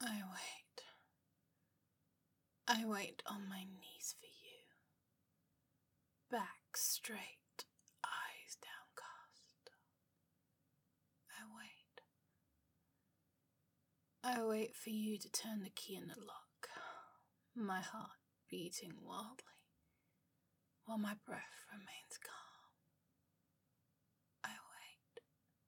I wait. I wait on my knees for you. Back straight, eyes downcast. I wait. I wait for you to turn the key in the lock, my heart beating wildly, while my breath remains calm. I wait.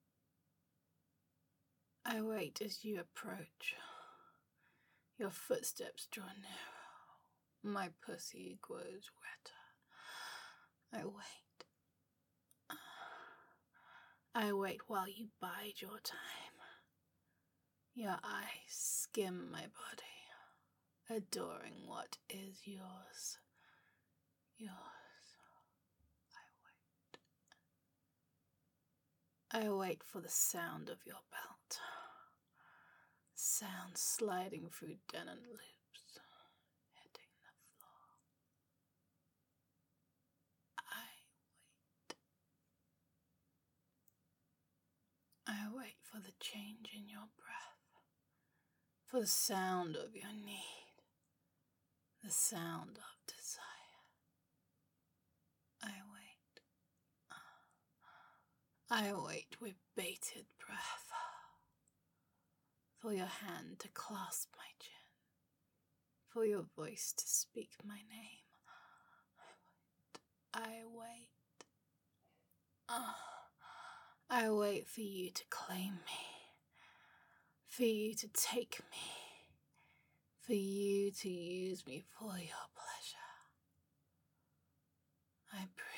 I wait as you approach. Your footsteps draw nearer. My pussy grows wetter. I wait. I wait while you bide your time. Your eyes skim my body, adoring what is yours. Yours. I wait for the sound of your belt. Sound sliding through denim loops, hitting the floor. I wait for the change in your breath, for the sound of your need, the sound of desire. I wait with bated breath, for your hand to clasp my chin, for your voice to speak my name. I wait. I wait for you to claim me, for you to take me, for you to use me for your pleasure. I